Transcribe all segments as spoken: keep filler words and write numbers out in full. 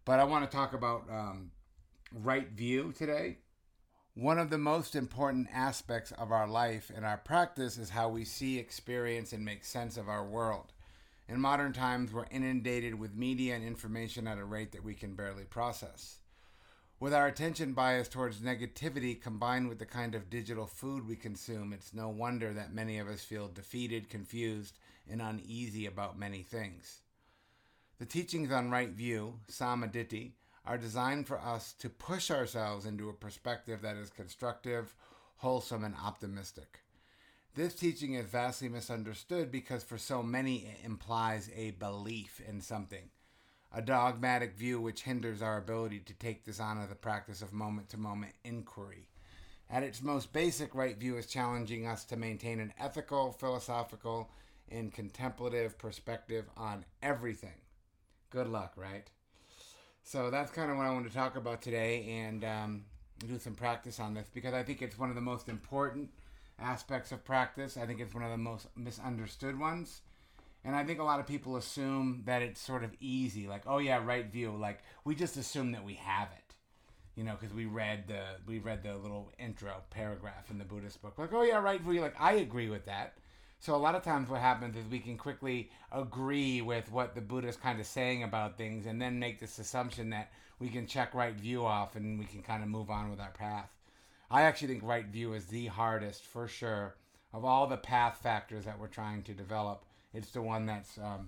But I want to talk about um, right view today. One of the most important aspects of our life and our practice is how we see, experience, and make sense of our world. In modern times, we're inundated with media and information at a rate that we can barely process. With our attention bias towards negativity combined with the kind of digital food we consume, it's no wonder that many of us feel defeated, confused, and uneasy about many things. The teachings on right view, Samaditi, are designed for us to push ourselves into a perspective that is constructive, wholesome, and optimistic. This teaching is vastly misunderstood because for so many it implies a belief in something, a dogmatic view which hinders our ability to take this on as a practice of moment to moment inquiry. At its most basic, right view is challenging us to maintain an ethical, philosophical, and contemplative perspective on everything. Good luck, right? So that's kind of what I want to talk about today and um, do some practice on this because I think it's one of the most important aspects of practice. I think it's one of the most misunderstood ones. And I think a lot of people assume that it's sort of easy, like, oh yeah, right view. Like we just assume that we have it, you know, because we read the we read the little intro paragraph in the Buddhist book. Like, oh yeah, right view. Like I agree with that. So a lot of times what happens is we can quickly agree with what the Buddha is kind of saying about things and then make this assumption that we can check right view off and we can kind of move on with our path. I actually think right view is the hardest for sure of all the path factors that we're trying to develop. It's the one that's um,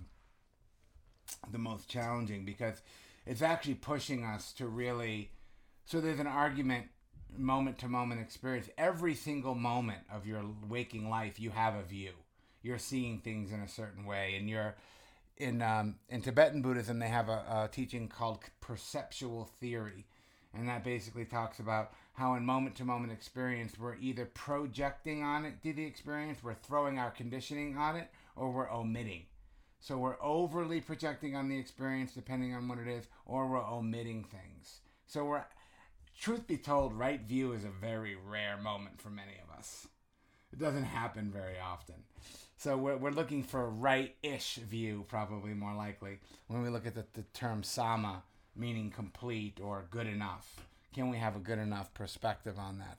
the most challenging because it's actually pushing us to really. So there's an argument, moment to moment experience. Every single moment of your waking life, you have a view. You're seeing things in a certain way, and you're in um, in Tibetan Buddhism. They have a, a teaching called perceptual theory, and that basically talks about how in moment to moment experience we're either projecting on it to the experience, we're throwing our conditioning on it, or we're omitting. So we're overly projecting on the experience depending on what it is, or we're omitting things. So we're, truth be told, right view is a very rare moment for many of us. It doesn't happen very often. So we're, we're looking for right-ish view, probably more likely, when we look at the, the term sama, meaning complete or good enough. Can we have a good enough perspective on that?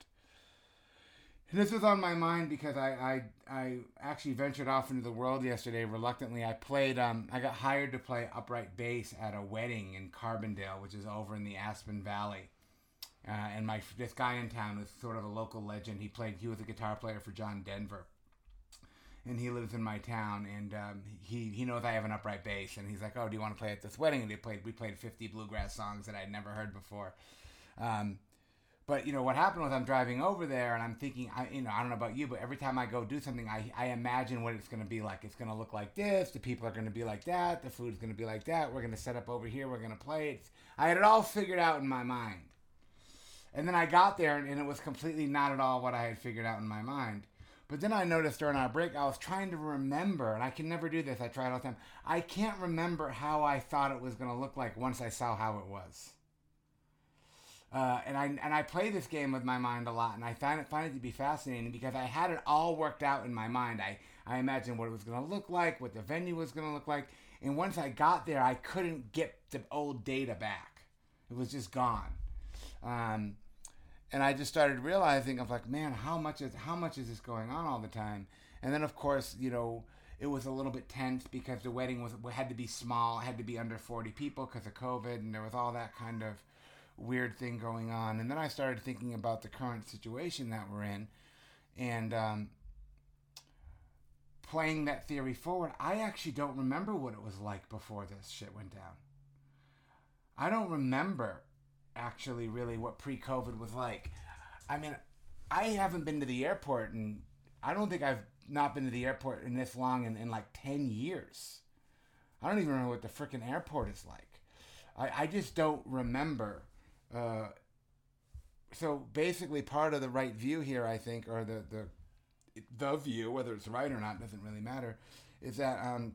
This was on my mind because I, I I actually ventured off into the world yesterday reluctantly. I played, um, I got hired to play upright bass at a wedding in Carbondale, which is over in the Aspen Valley. Uh, and my this guy in town was sort of a local legend. He played, he was a guitar player for John Denver. And he lives in my town, and um, he, he knows I have an upright bass, and he's like, oh, do you want to play at this wedding? And they played, we played fifty bluegrass songs that I'd never heard before. Um, But, you know, what happened was I'm driving over there and I'm thinking, I, you know, I don't know about you, but every time I go do something, I, I imagine what it's going to be like. It's going to look like this. The people are going to be like that. The food's going to be like that. We're going to set up over here. We're going to play. It's, I had it all figured out in my mind. And then I got there and, and it was completely not at all what I had figured out in my mind. But then I noticed during our break, I was trying to remember, and I can never do this. I try it all the time. I can't remember how I thought it was going to look like once I saw how it was. Uh, and I and I play this game with my mind a lot, and I find it find it to be fascinating because I had it all worked out in my mind. I, I imagined what it was going to look like, what the venue was going to look like, and once I got there, I couldn't get the old data back. It was just gone, um, and I just started realizing, I'm like, man, how much is how much is this going on all the time? And then of course, you know, it was a little bit tense because the wedding was had to be small, had to be under forty people because of COVID, and there was all that kind of weird thing going on. And then I started thinking about the current situation that we're in and um, playing that theory forward. I actually don't remember what it was like before this shit went down. I don't remember actually really what pre-COVID was like. I mean, I haven't been to the airport and I don't think I've not been to the airport in this long in, in like ten years. I don't even remember what the freaking airport is like. I, I just don't remember. Uh, so basically part of the right view here, I think, or the, the, the view, whether it's right or not, doesn't really matter, is that, um,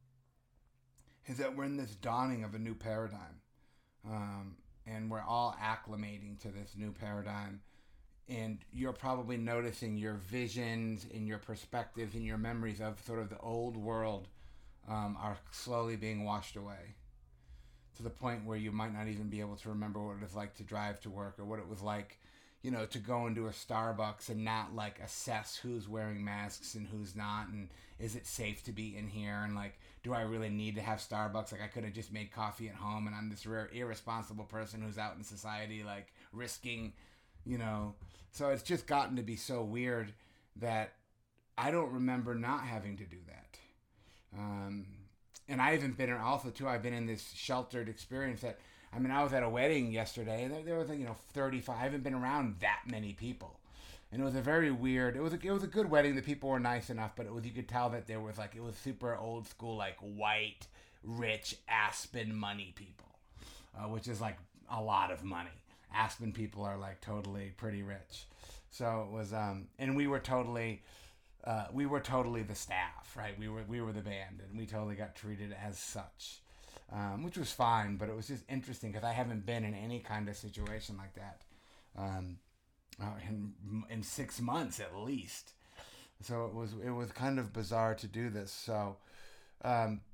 is that we're in this dawning of a new paradigm. Um, and we're all acclimating to this new paradigm. And you're probably noticing your visions and your perspectives and your memories of sort of the old world, um, are slowly being washed away. to the point where you might not even be able to remember what it was like to drive to work, or what it was like, you know, to go into a Starbucks and not like assess who's wearing masks and who's not, and is it safe to be in here, and like, do I really need to have Starbucks? Like, I could have just made coffee at home, and I'm this rare irresponsible person who's out in society like risking, you know. So it's just gotten to be so weird that I don't remember not having to do that. Um, and I haven't been, also too, I've been in this sheltered experience that, I mean, I was at a wedding yesterday, and there, there was, you know, thirty-five, I haven't been around that many people. And it was a very weird, it was a, it was a good wedding, the people were nice enough, but it was, you could tell that there was like, it was super old school, like white, rich Aspen money people, uh, which is like a lot of money. Aspen people are like totally pretty rich. So it was, um, and we were totally, uh, we were totally the staff, right? We were, we were the band, and we totally got treated as such. Um, which was fine, but it was just interesting because I haven't been in any kind of situation like that um, uh, in in six months at least. So it was it was kind of bizarre to do this. So, um,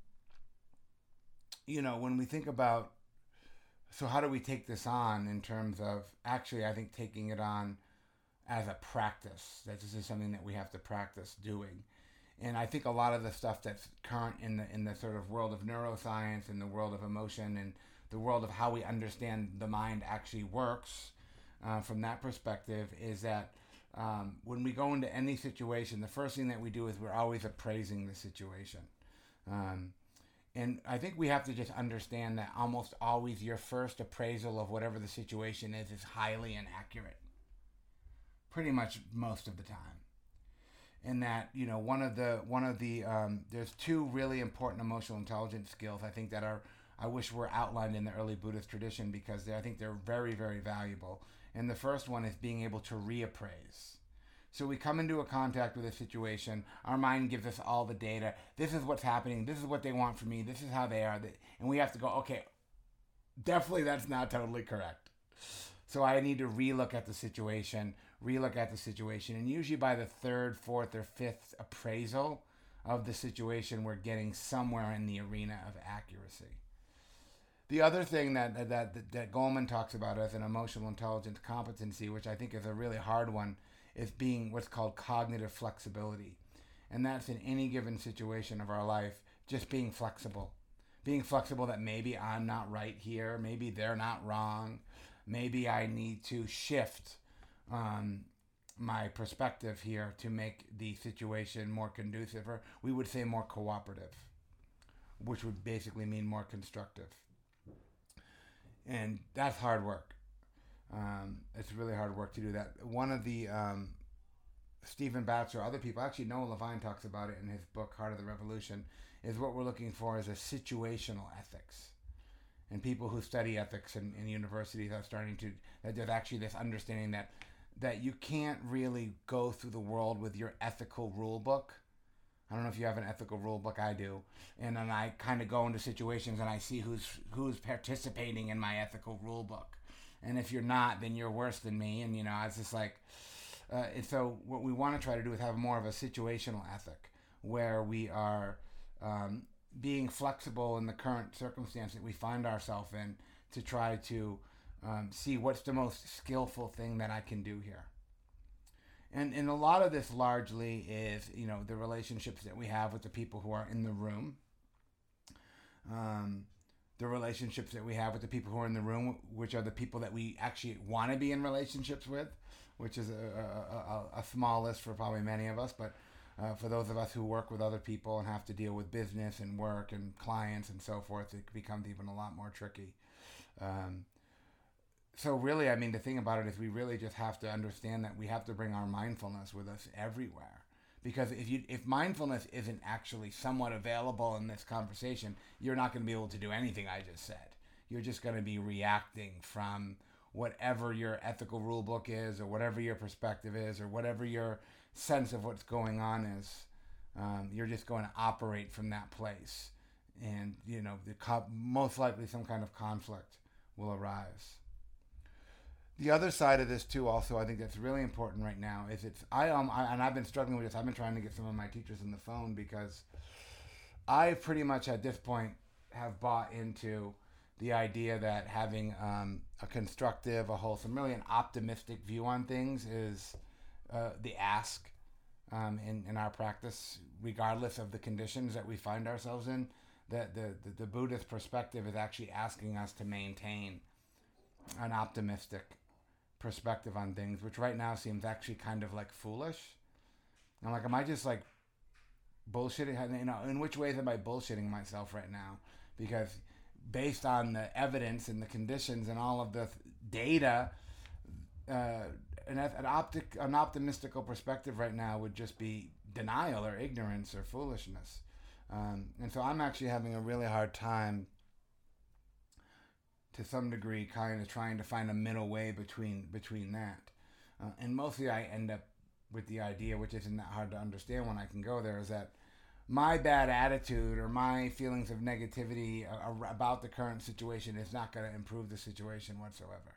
you know, when we think about, so how do we take this on in terms of actually, I think taking it on as a practice. That this is something that we have to practice doing. And I think a lot of the stuff that's current in the in the sort of world of neuroscience and the world of emotion and the world of how we understand the mind actually works uh, from that perspective is that um, when we go into any situation, the first thing that we do is we're always appraising the situation. Um, and I think we have to just understand that almost always your first appraisal of whatever the situation is is highly inaccurate. Pretty much most of the time. In that, you know, one of the one of the um, there's two really important emotional intelligence skills I think that are I wish were outlined in the early Buddhist tradition, because I think they're very, very valuable. And the first one is being able to reappraise. So we come into a contact with a situation, our mind gives us all the data. This is what's happening. This is what they want from me. This is how they are. And we have to go, okay, definitely that's not totally correct. So I need to relook at the situation, relook at the situation. And usually by the third, fourth, or fifth appraisal of the situation, we're getting somewhere in the arena of accuracy. The other thing that, that, that, that Goleman talks about as an emotional intelligence competency, which I think is a really hard one, is being what's called cognitive flexibility. And that's in any given situation of our life, just being flexible. Being flexible that maybe I'm not right here, maybe they're not wrong, maybe I need to shift um, my perspective here to make the situation more conducive, or we would say more cooperative, which would basically mean more constructive. And that's hard work. Um, it's really hard work to do that. One of the, um, Stephen Batchelor, other people, actually Noah Levine talks about it in his book, Heart of the Revolution, is what we're looking for is a situational ethics. And people who study ethics in, in universities are starting to, that there's actually this understanding that, that you can't really go through the world with your ethical rule book. I don't know if you have an ethical rule book, I do. And then I kind of go into situations and I see who's who's participating in my ethical rule book. And if you're not, then you're worse than me. And, you know, it's just like, uh, and so what we want to try to do is have more of a situational ethic where we are um, being flexible in the current circumstance that we find ourselves in to try to um, see what's the most skillful thing that I can do here. And and a lot of this largely is, you know, the relationships that we have with the people who are in the room. Um, the relationships that we have with the people who are in the room, which are the people that we actually want to be in relationships with, which is a, a, a, a small list for probably many of us, but uh, for those of us who work with other people and have to deal with business and work and clients and so forth, it becomes even a lot more tricky. Um, so really, I mean, the thing about it is we really just have to understand that we have to bring our mindfulness with us everywhere. Because if you if mindfulness isn't actually somewhat available in this conversation, you're not going to be able to do anything I just said. You're just going to be reacting from whatever your ethical rule book is, or whatever your perspective is, or whatever your sense of what's going on is. Um, you're just going to operate from that place. And, you know, the co- most likely some kind of conflict will arise. The other side of this too, also, I think that's really important right now is it's I um I, and I've been struggling with this. I've been trying to get some of my teachers on the phone because I pretty much at this point have bought into the idea that having um, a constructive, a wholesome, really an optimistic view on things is uh, the ask um, in, in our practice, regardless of the conditions that we find ourselves in. That the, the, the Buddhist perspective is actually asking us to maintain an optimistic perspective on things, which right now seems actually kind of like foolish. I'm like, am I just like bullshitting? You know, in which ways am I bullshitting myself right now? Because based on the evidence and the conditions and all of the data, uh, an, an optic, an optimistical perspective right now would just be denial or ignorance or foolishness. Um, and so I'm actually having a really hard time, to some degree, kind of trying to find a middle way between between that. Uh, and mostly I end up with the idea, which isn't that hard to understand when I can go there, is that my bad attitude or my feelings of negativity about the current situation is not going to improve the situation whatsoever.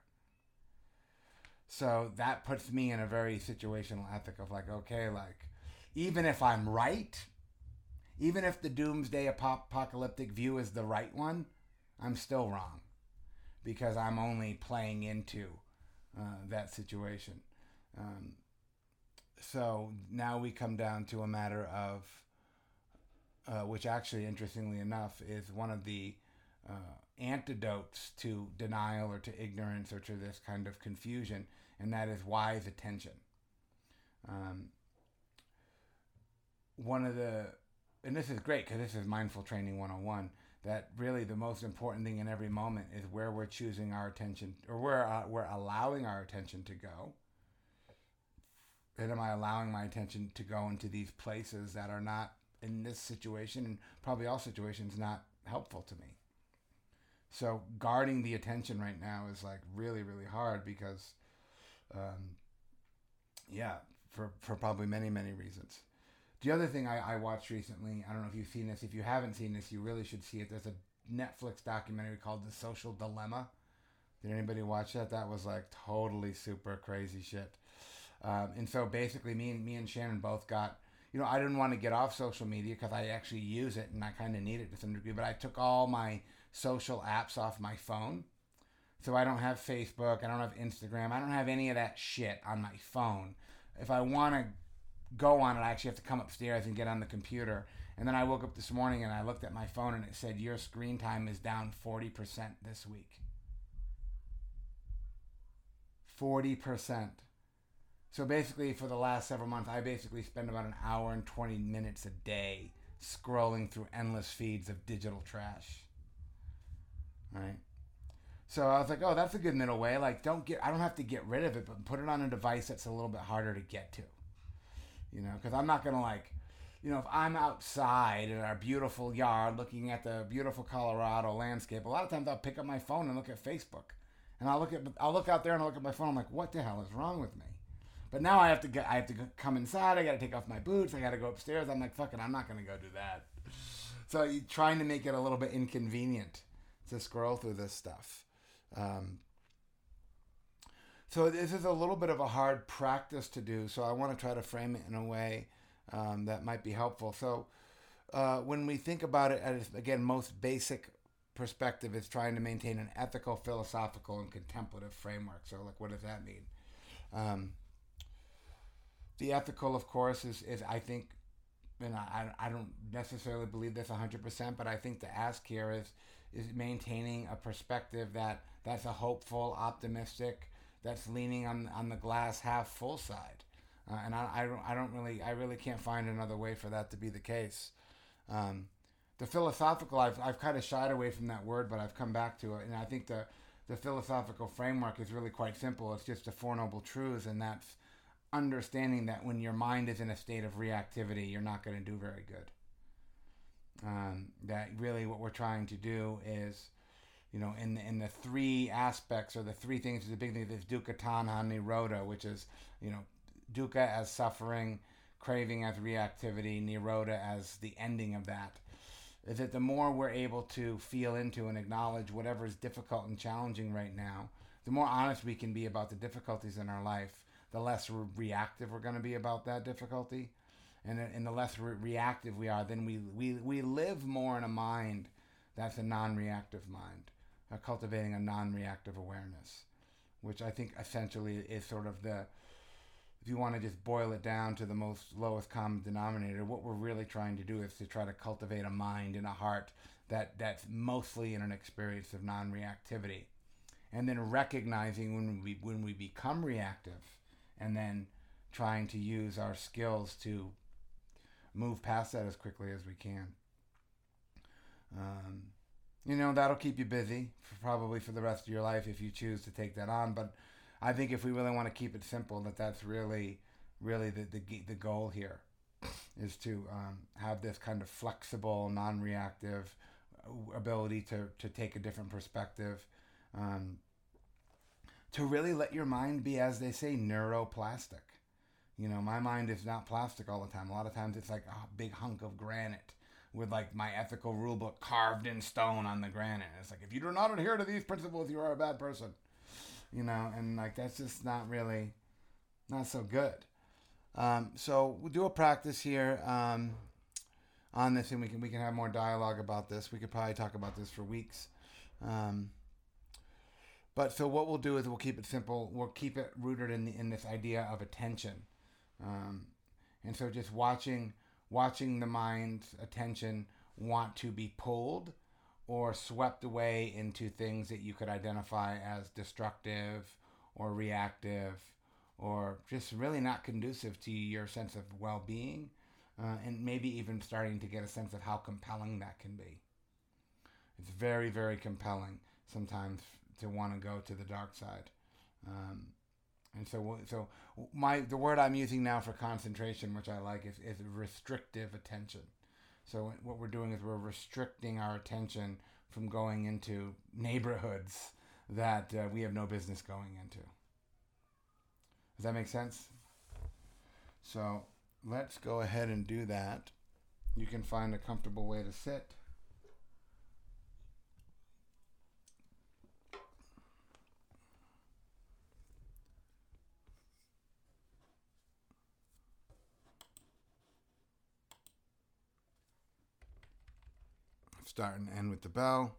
So that puts me in a very situational ethic of like, okay, like, even if I'm right, even if the doomsday apocalyptic view is the right one, I'm still wrong because I'm only playing into uh, that situation. Um, so now we come down to a matter of, uh, which actually, interestingly enough, is one of the uh, antidotes to denial or to ignorance or to this kind of confusion, and that is wise attention. Um, one of the And this is great because this is Mindful Training one oh one, that really the most important thing in every moment is where we're choosing our attention, or where uh, we're allowing our attention to go. And am I allowing my attention to go into these places that are not, in this situation, and probably all situations, not helpful to me? So guarding the attention right now is like really, really hard because, um, yeah, for, for probably many, many reasons. The other thing I, I watched recently, I don't know if you've seen this. If you haven't seen this, you really should see it. There's a Netflix documentary called The Social Dilemma. Did anybody watch that? That was like totally super crazy shit. Um, and so basically me and me and Shannon both got, you know, I didn't want to get off social media because I actually use it and I kind of need it to some degree, but I took all my social apps off my phone. So I don't have Facebook, I don't have Instagram, I don't have any of that shit on my phone. If I want to go on it, I actually have to come upstairs and get on the computer. And then I woke up this morning and I looked at my phone and it said, your screen time is down forty percent this week. forty percent. So basically for the last several months, I basically spend about an hour and twenty minutes a day scrolling through endless feeds of digital trash. Right? So I was like, oh, that's a good middle way. Like, don't get, I don't have to get rid of it, but put it on a device that's a little bit harder to get to. You know, because I'm not going to like, you know, if I'm outside in our beautiful yard looking at the beautiful Colorado landscape, a lot of times I'll pick up my phone and look at Facebook. And I'll look at, I'll look out there and I'll look at my phone. I'm like, what the hell is wrong with me? But now I have to get, I have to come inside. I got to take off my boots. I got to go upstairs. I'm like, fucking, I'm not going to go do that. So you're trying to make it a little bit inconvenient to scroll through this stuff. Um, so this is a little bit of a hard practice to do. So I want to try to frame it in a way um, that might be helpful. So uh, when we think about it at its, again, most basic perspective, is trying to maintain an ethical, philosophical, and contemplative framework. So like, what does that mean? Um, the ethical, of course, is, is I think, and I, I don't necessarily believe this one hundred percent, but I think the ask here is is maintaining a perspective that that's a hopeful, optimistic, that's leaning on on the glass half full side, uh, and I, I don't I don't really I really can't find another way for that to be the case. Um, the philosophical, I've I've kind of shied away from that word, but I've come back to it, and I think the the philosophical framework is really quite simple. It's just the Four Noble Truths, and that's understanding that when your mind is in a state of reactivity, you're not going to do very good. Um, that really what we're trying to do is, you know, in the, in the three aspects, or the three things, the big thing is dukkha, tanha, nirodha, which is, you know, dukkha as suffering, craving as reactivity, nirodha as the ending of that. Is that the more we're able to feel into and acknowledge whatever is difficult and challenging right now, the more honest we can be about the difficulties in our life, the less re- reactive we're going to be about that difficulty. And, and the less re- reactive we are, then we, we, we live more in a mind that's a non-reactive mind. uh, cultivating a non-reactive awareness, which I think essentially is sort of the, if you want to just boil it down to the most lowest common denominator, what we're really trying to do is to try to cultivate a mind and a heart that that's mostly in an experience of non-reactivity, and then recognizing when we when we become reactive, and then trying to use our skills to move past that as quickly as we can. Um, you know, that'll keep you busy for probably for the rest of your life if you choose to take that on. But I think if we really want to keep it simple, that that's really, really the the, the goal here, is to um, have this kind of flexible, non-reactive ability to, to take a different perspective, um, to really let your mind be, as they say, neuroplastic. You know, my mind is not plastic all the time. A lot of times it's like a big hunk of granite with like my ethical rule book carved in stone on the granite. It's like, if you do not adhere to these principles, you are a bad person. You know, and like that's just not really, not so good. Um, so we'll do a practice here um, on this, and we can we can have more dialogue about this. We could probably talk about this for weeks. Um, but so what we'll do is we'll keep it simple. We'll keep it rooted in the, in this idea of attention. Um, and so just watching watching the mind's attention want to be pulled or swept away into things that you could identify as destructive or reactive or just really not conducive to your sense of well-being, uh, and maybe even starting to get a sense of how compelling that can be. It's very, very compelling sometimes to want to go to the dark side. Um, and so so my the word I'm using now for concentration, which I like, is, is restrictive attention. So what we're doing is we're restricting our attention from going into neighborhoods that uh, we have no business going into. Does that make sense? So let's go ahead and do that. You can find a comfortable way to sit. Start and end with the bell.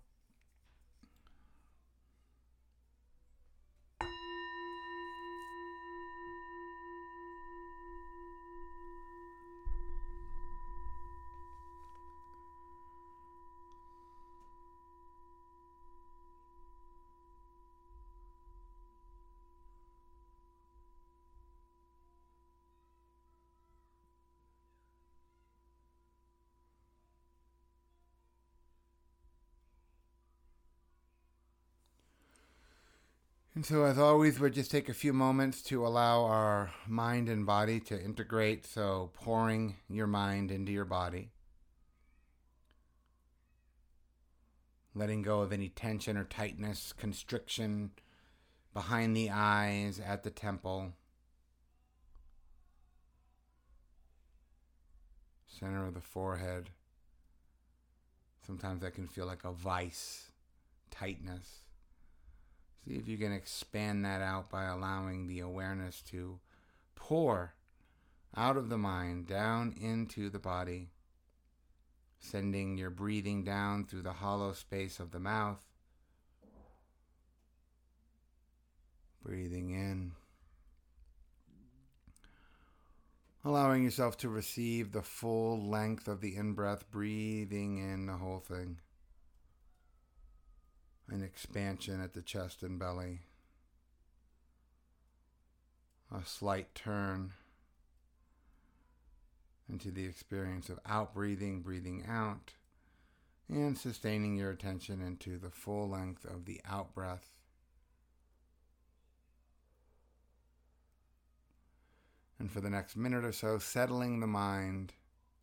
And so, as always, we'll just take a few moments to allow our mind and body to integrate. So, pouring your mind into your body, letting go of any tension or tightness, constriction behind the eyes, at the temple, center of the forehead. Sometimes that can feel like a vice, tightness. See if you can expand that out by allowing the awareness to pour out of the mind down into the body, sending your breathing down through the hollow space of the mouth, breathing in, allowing yourself to receive the full length of the in-breath, breathing in the whole thing. An expansion at the chest and belly. A slight turn into the experience of out-breathing, breathing out, and sustaining your attention into the full length of the out-breath. And for the next minute or so, settling the mind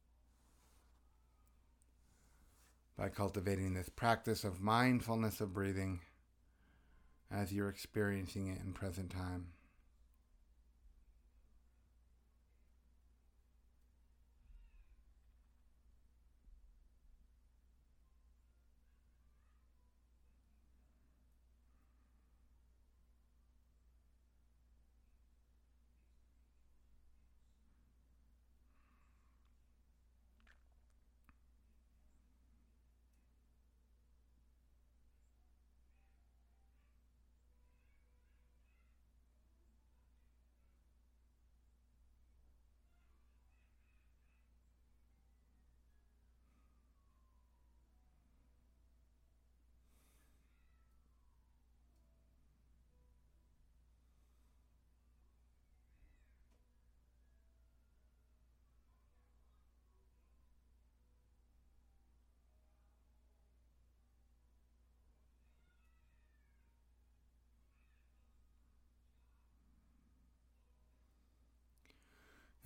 by cultivating this practice of mindfulness of breathing as you're experiencing it in present time.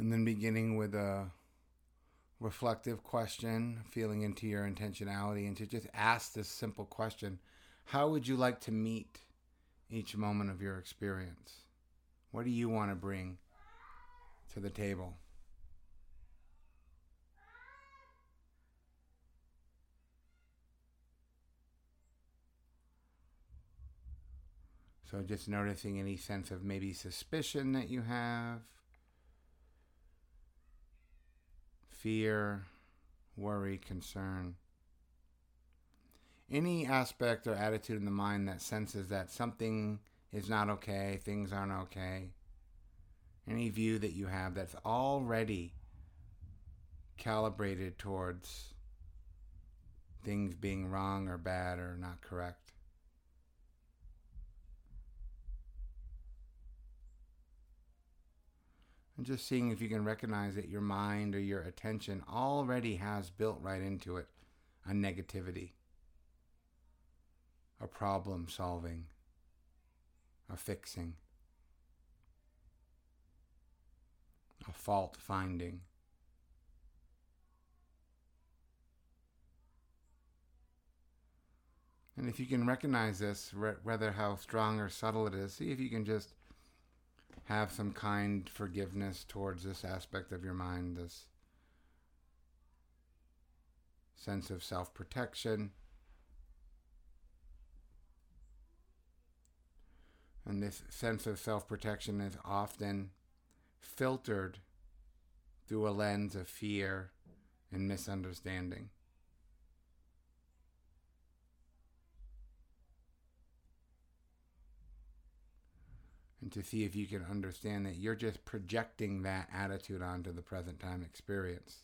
And then beginning with a reflective question, feeling into your intentionality, and to just ask this simple question: how would you like to meet each moment of your experience? What do you want to bring to the table? So just noticing any sense of maybe suspicion that you have, fear, worry, concern. Any aspect or attitude in the mind that senses that something is not okay, things aren't okay. Any view that you have that's already calibrated towards things being wrong or bad or not correct. And just seeing if you can recognize that your mind or your attention already has built right into it a negativity, a problem solving, a fixing, a fault finding. And if you can recognize this, whether how strong or subtle it is, see if you can just have some kind forgiveness towards this aspect of your mind, this sense of self-protection. And this sense of self-protection is often filtered through a lens of fear and misunderstanding. And to see if you can understand that you're just projecting that attitude onto the present time experience.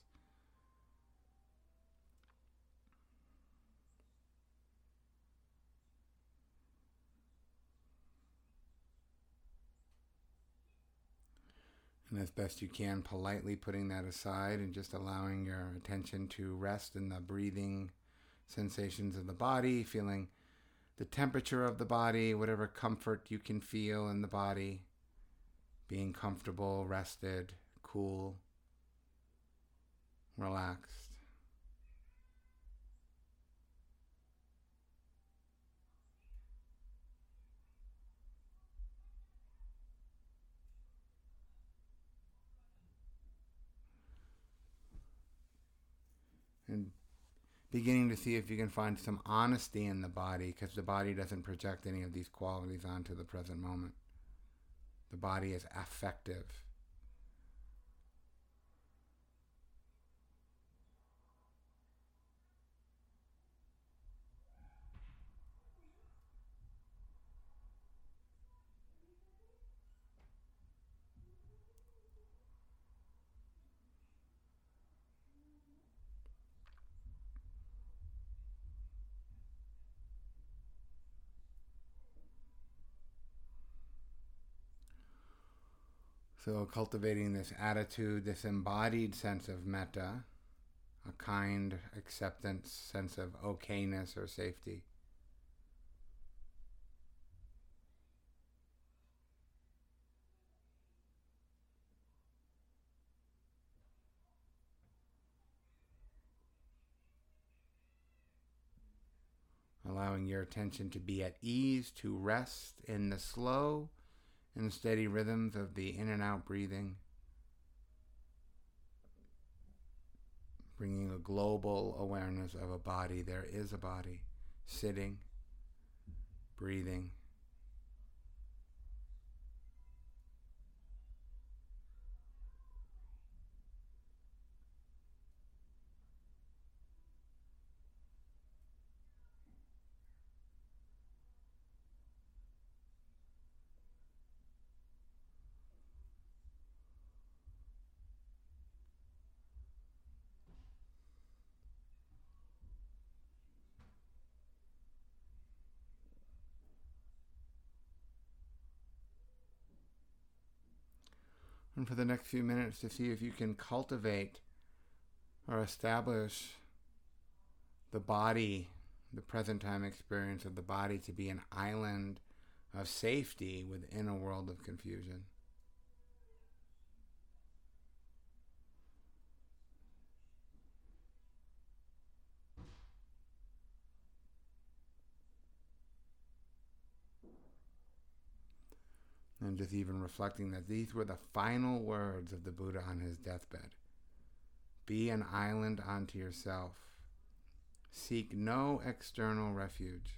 And as best you can, politely putting that aside and just allowing your attention to rest in the breathing sensations of the body, feeling the temperature of the body, whatever comfort you can feel in the body, being comfortable, rested, cool, relaxed. And beginning to see if you can find some honesty in the body, because the body doesn't project any of these qualities onto the present moment. The body is affective. So cultivating this attitude, this embodied sense of metta, a kind acceptance, sense of okayness or safety. Allowing your attention to be at ease, to rest in the slow and steady rhythms of the in and out breathing. Bringing a global awareness of a body. There is a body, sitting, breathing. And for the next few minutes to see if you can cultivate or establish the body, the present time experience of the body, to be an island of safety within a world of confusion. And just even reflecting that these were the final words of the Buddha on his deathbed. Be an island unto yourself. Seek no external refuge,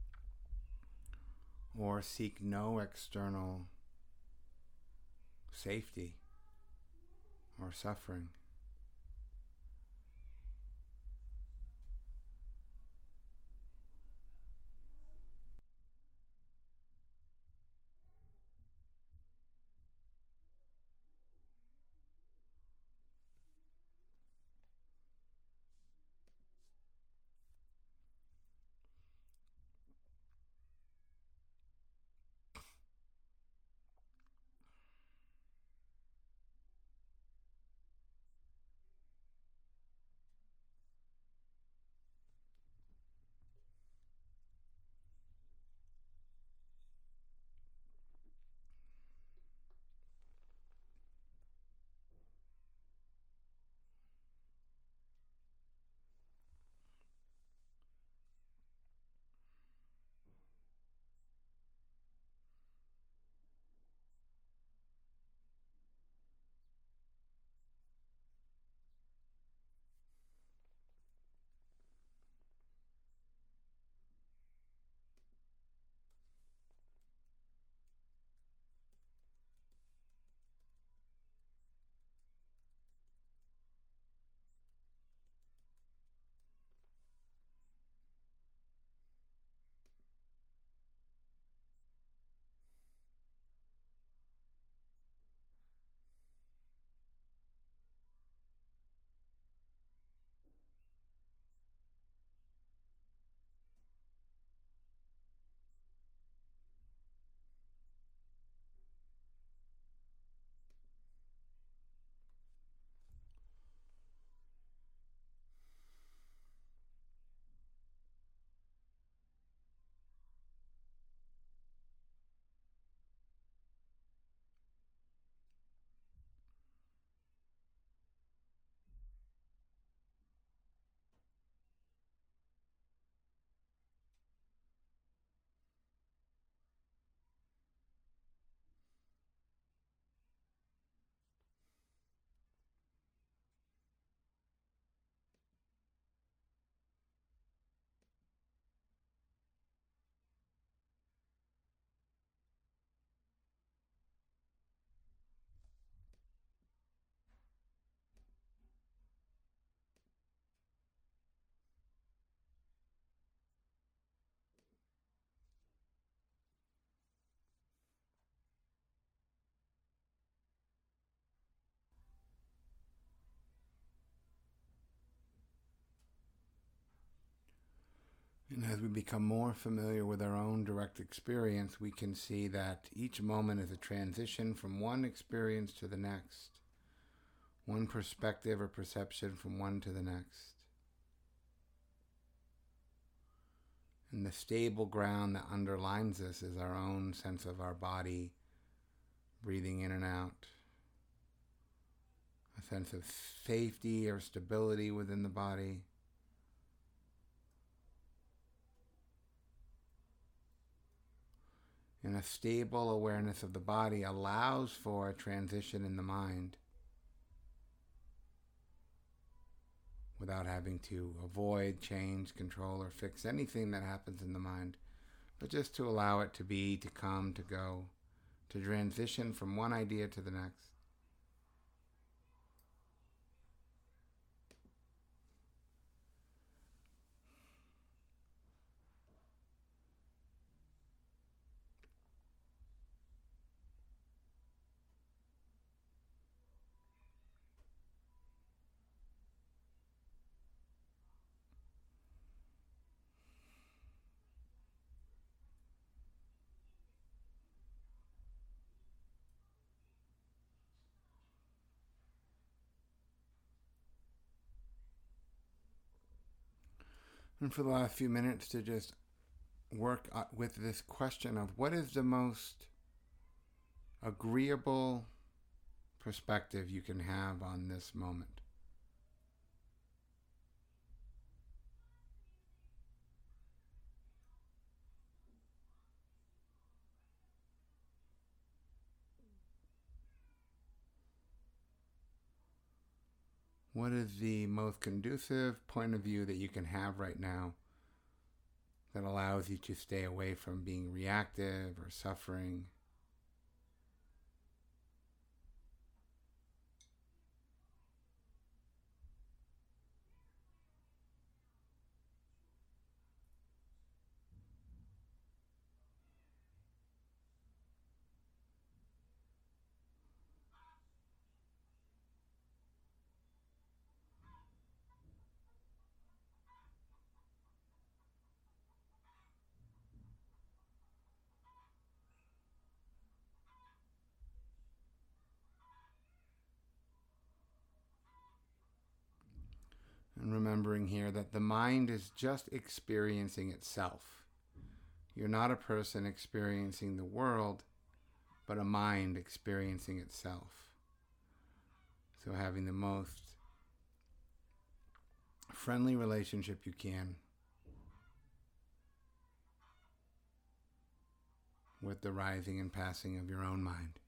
or seek no external safety or suffering. And as we become more familiar with our own direct experience, we can see that each moment is a transition from one experience to the next, one perspective or perception from one to the next. And the stable ground that underlines this is our own sense of our body breathing in and out, a sense of safety or stability within the body. And a stable awareness of the body allows for a transition in the mind without having to avoid, change, control, or fix anything that happens in the mind, but just to allow it to be, to come, to go, to transition from one idea to the next. And for the last few minutes to just work with this question of what is the most agreeable perspective you can have on this moment. What is the most conducive point of view that you can have right now that allows you to stay away from being reactive or suffering? And remembering here that the mind is just experiencing itself. You're not a person experiencing the world, but a mind experiencing itself. So having the most friendly relationship you can with the rising and passing of your own mind.